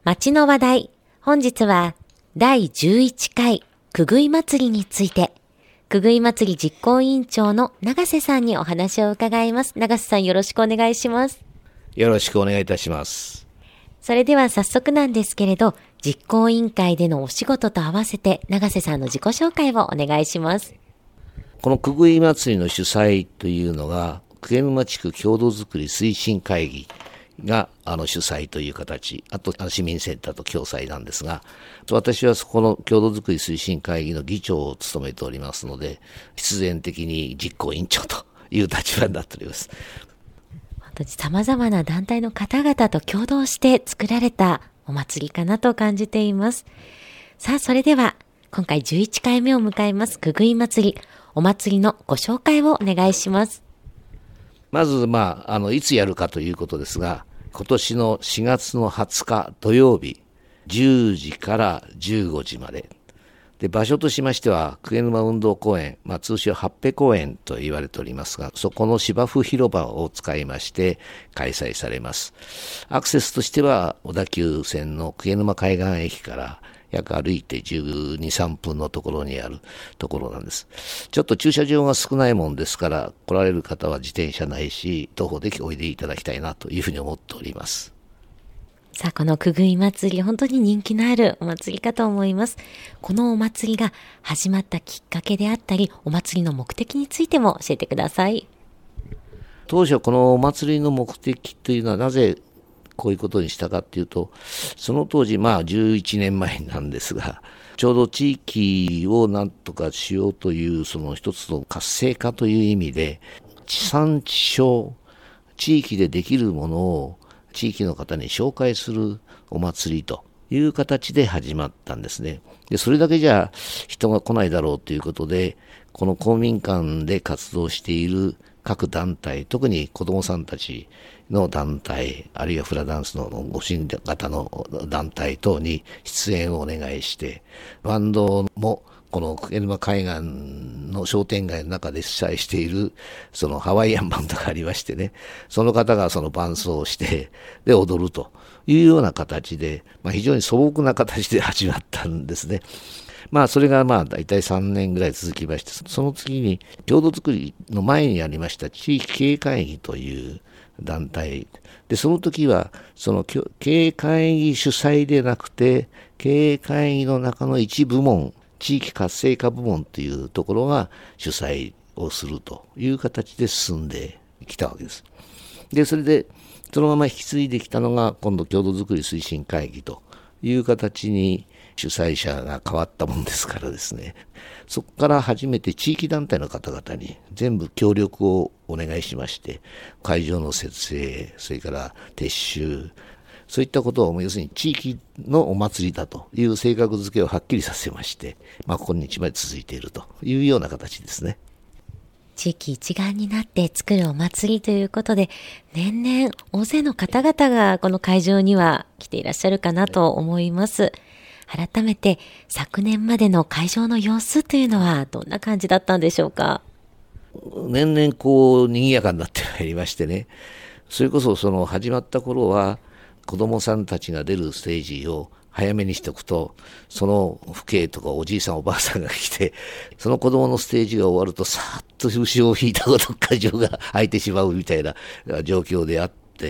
町の話題。本日は第11回くぐい祭りについて、くぐい祭り実行委員長の永瀬さんにお話を伺います。永瀬さん、よろしくお願いします。 よろしくお願いいたします。 それでは早速なんですけれど、実行委員会でのお仕事と合わせて永瀬さんの自己紹介をお願いします。 このくぐい祭りの主催というのが、鵠沼地区郷土づくり推進会議が主催という形、あと市民センターと共催なんですが、私はそこの郷土づくり推進会議の議長を務めておりますので、必然的に実行委員長という立場になっております。 本当に様々な団体の方々と共同して作られたお祭りかなと感じています。さあ、それでは今回11回目を迎えますくぐい祭り、お祭りのご紹介をお願いします。 まず、いつやるかということですが、今年の4月の20日土曜日、10時から15時まで。で、場所としましては、鵠沼運動公園、通称八辺公園と言われておりますが、そこの芝生広場を使いまして開催されます。アクセスとしては、小田急線の鵠沼海岸駅から約歩いて12、3分のところにあるところなんです。ちょっと駐車場が少ないもんですから、来られる方は自転車ないし、徒歩でおいでいただきたいなというふうに思っております。 さあ、このくぐい祭り、本当に人気のあるお祭りかと思います。このお祭りが始まったきっかけであったり、お祭りの目的についても教えてください。 当初このお祭りの目的というのはなぜこういうことにしたかっていうと、その当時11年前なんですが、ちょうど地域をなんとかしようというその一つの活性化という意味で、地産地消、地域でできるものを地域の方に紹介するお祭りという形で始まったんですね。で、それだけじゃ人が来ないだろうということで、この公民館で活動している各団体、特に子どもさんたちの団体、あるいはフラダンスのご神型の団体等に出演をお願いして、バンドもこの鵠沼海岸の商店街の中で主催しているそのハワイアンバンドがありましてね、その方がその伴奏して、で踊るというような形で、非常に素朴な形で始まったんですね。それがだいたい3年ぐらい続きまして、その次に郷土づくりの前にありました地域経営会議という団体で、その時はその経営会議主催でなくて、経営会議の中の一部門、地域活性化部門というところが主催をするという形で進んできたわけです。で、それでそのまま引き継いできたのが今度郷土づくり推進会議という形に主催者が変わったもんですからですね、そこから初めて地域団体の方々に全部協力をお願いしまして、会場の設営、それから撤収、そういったことを要するに地域のお祭りだという性格付けをはっきりさせまして、今日まで続いているというような形ですね。 地域一丸になって作るお祭りということで、年々大勢の方々がこの会場には来ていらっしゃるかなと思います。改めて昨年までの会場の様子というのはどんな感じだったんでしょうか。 年々賑やかになってまいりましてね、それこそその始まった頃は子供さんたちが出るステージを早めにしておくと、その父兄とかおじいさんおばあさんが来て、その子供のステージが終わるとさーっと後ろを引いたごと会場が空いてしまうみたいな状況であって、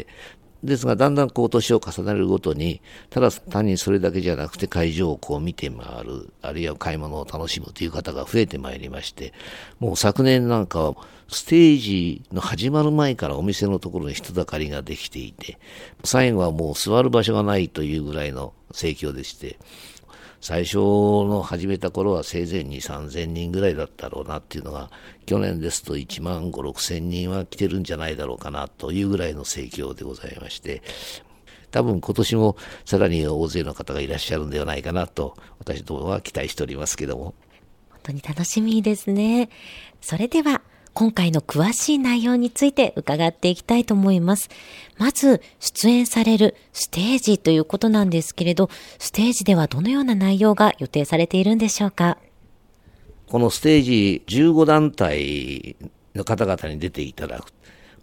ですがだんだん年を重ねるごとに、ただ単にそれだけじゃなくて会場を見て回る、あるいは買い物を楽しむという方が増えてまいりまして、もう昨年なんかはステージの始まる前からお店のところに人だかりができていて、最後はもう座る場所がないというぐらいの盛況でして、最初の始めた頃はせいぜい2、3000人ぐらいだったろうなっていうのが、去年ですと1万5、6千人は来てるんじゃないだろうかなというぐらいの盛況でございまして、多分今年もさらに大勢の方がいらっしゃるんではないかなと私どもは期待しておりますけども。 本当に楽しみですね。それでは今回の詳しい内容について伺っていきたいと思います。まず出演されるステージということなんですけれど、ステージではどのような内容が予定されているんでしょうか。 このステージ15団体の方々に出ていただく。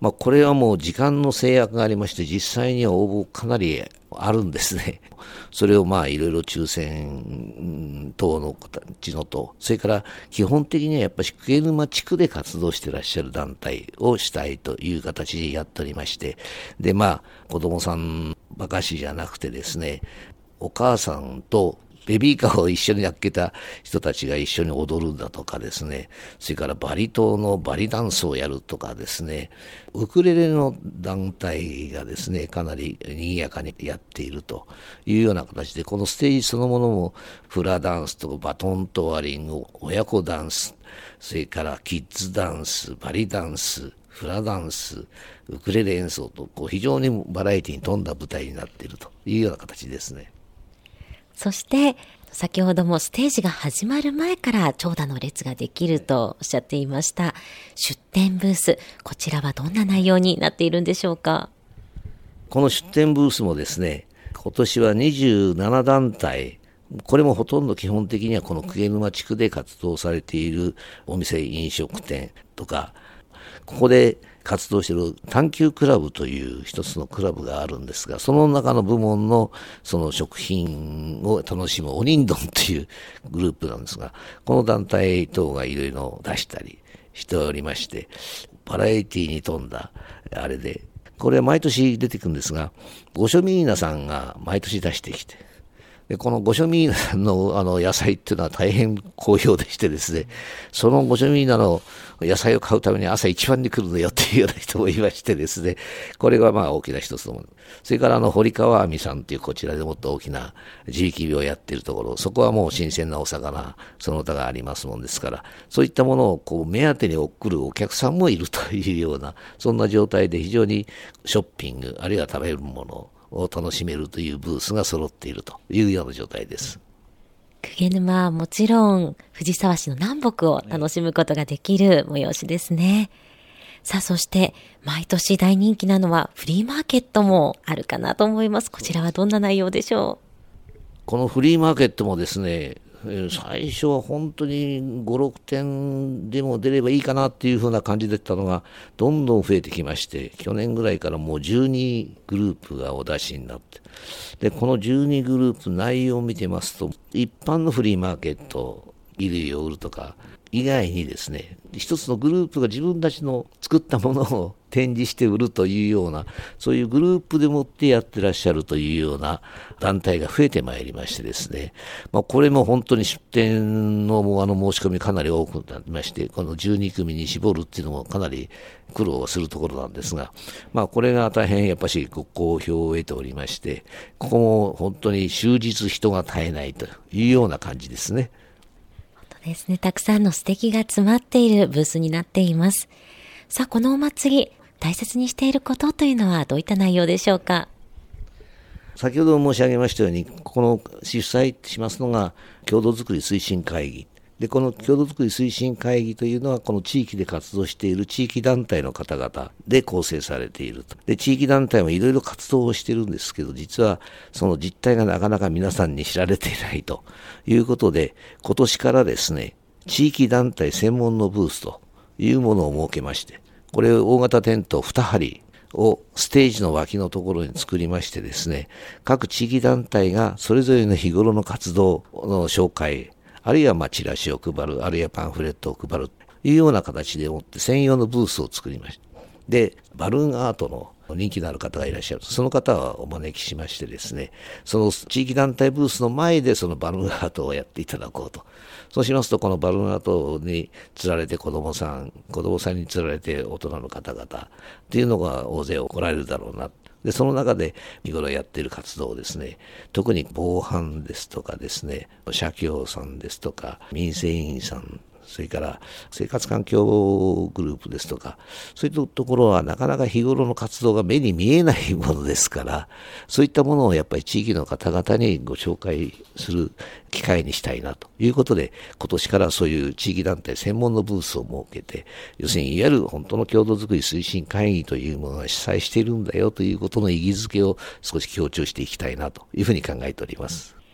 これはもう時間の制約がありまして、実際には応募かなりあるんですね。それをいろいろ抽選等の形のと、それから基本的にはやっぱり鵠沼地区で活動していらっしゃる団体をしたいという形でやっておりまして、で子供さんばかしじゃなくてですね、お母さんとベビーカーを一緒にやっけた人たちが一緒に踊るんだとかですね、それからバリ島のバリダンスをやるとかですね、ウクレレの団体がですね、かなり賑やかにやっているというような形で、このステージそのものもフラダンスとかバトントワリング、親子ダンス、それからキッズダンス、バリダンス、フラダンス、ウクレレ演奏と非常にバラエティに富んだ舞台になっているというような形ですね。 そして先ほどもステージが始まる前から長蛇の列ができるとおっしゃっていました出展ブース、こちらはどんな内容になっているんでしょうか。 この出展ブースもですね、今年は27団体、これもほとんど基本的にはこの鵠沼地区で活動されているお店、飲食店とか、ここで活動している探求クラブという一つのクラブがあるんですが、その中の部門のその食品を楽しむおにんどんというグループなんですが、この団体等がいろいろ出したりしておりまして、バラエティに富んだあれで、これは毎年出てくるんですが、ゴショミーナさんが毎年出してきて、でこのゴショミーナさんの野菜っていうのは大変好評でしてですね、そのゴショミーナの野菜を買うために朝一番に来るのよっていうような人もいましてですね、これが大きな一つのもの。それから堀川亜美さんというこちらでもっと大きな地域病をやっているところ、そこはもう新鮮なお魚、その他がありますもんですから、そういったものを目当てに送るお客さんもいるというような、そんな状態で非常にショッピング、あるいは食べるものを楽しめるというブースが揃っているというような状態です。 鵠沼はもちろん藤沢市の南北を楽しむことができる催しですね。さあ、そして毎年大人気なのはフリーマーケットもあるかなと思います。こちらはどんな内容でしょう。 このフリーマーケットもですね、最初は本当に5、6点でも出ればいいかなっていう風な感じだったのがどんどん増えてきまして、去年ぐらいからもう12グループがお出しになって、でこの12グループ内容を見てますと、一般のフリーマーケット、衣類を売るとか以外にですね、一つのグループが自分たちの作ったものを展示して売るというような、そういうグループでもってやってらっしゃるというような団体が増えてまいりましてですね、これも本当に出展の申し込みかなり多くなりまして、この12組に絞るっていうのもかなり苦労するところなんですが、これが大変やっぱしご好評を得ておりまして、ここも本当に終日人が絶えないというような感じですね。 ですね。たくさんの素敵が詰まっているブースになっています。さあ、このお祭り、大切にしていることというのはどういった内容でしょうか。 先ほど申し上げましたように、この主催しますのが共同づくり推進会議で、この共同づくり推進会議というのはこの地域で活動している地域団体の方々で構成されていると。で、地域団体もいろいろ活動をしているんですけど、実はその実態がなかなか皆さんに知られていないということで、今年からですね、地域団体専門のブースというものを設けまして、これ大型テント2張をステージの脇のところに作りましてですね、各地域団体がそれぞれの日頃の活動の紹介、あるいはチラシを配る、あるいはパンフレットを配るというような形でもって専用のブースを作りました。で、バルーンアートの人気のある方がいらっしゃる。その方はお招きしましてですね、その地域団体ブースの前でそのバルーンアートをやっていただこうと。そうしますと、このバルーンアートにつられて子供さんにつられて大人の方々っていうのが大勢来られるだろうな。で、その中で日頃やっている活動をですね、特に防犯ですとかですね、社協さんですとか、民生委員さん、それから生活環境グループですとか、そういったところはなかなか日頃の活動が目に見えないものですから、そういったものをやっぱり地域の方々にご紹介する機会にしたいなということで、今年からそういう地域団体専門のブースを設けて、要するにいわゆる本当の共同づくり推進会議というものが主催しているんだよということの意義づけを少し強調していきたいなというふうに考えております。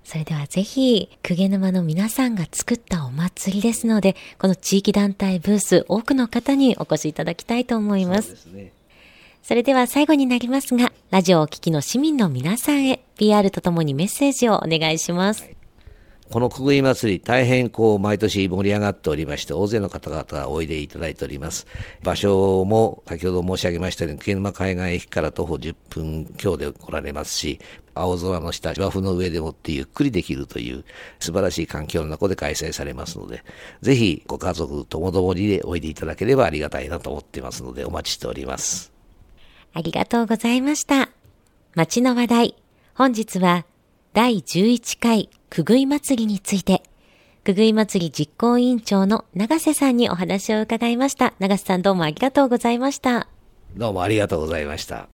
それではぜひ、鵠沼の皆さんが作ったお祭りですので、この地域団体ブース、多くの方にお越しいただきたいと思います。 そうですね。 それでは最後になりますが、ラジオをお聞きの市民の皆さんへ、PR とともにメッセージをお願いします。 このくぐい祭り、大変毎年盛り上がっておりまして、大勢の方々がおいでいただいております。場所も先ほど申し上げましたように、鵠沼海岸駅から徒歩10分強で来られますし、青空の下、芝生の上でもってゆっくりできるという素晴らしい環境の中で開催されますので、ぜひご家族ともどもにでおいでいただければありがたいなと思っていますので、お待ちしております。 ありがとうございました。町の話題、本日は第11回くぐい祭りについて、くぐい祭り実行委員長の永瀬さんにお話を伺いました。永瀬さん、どうもありがとうございました。 どうもありがとうございました。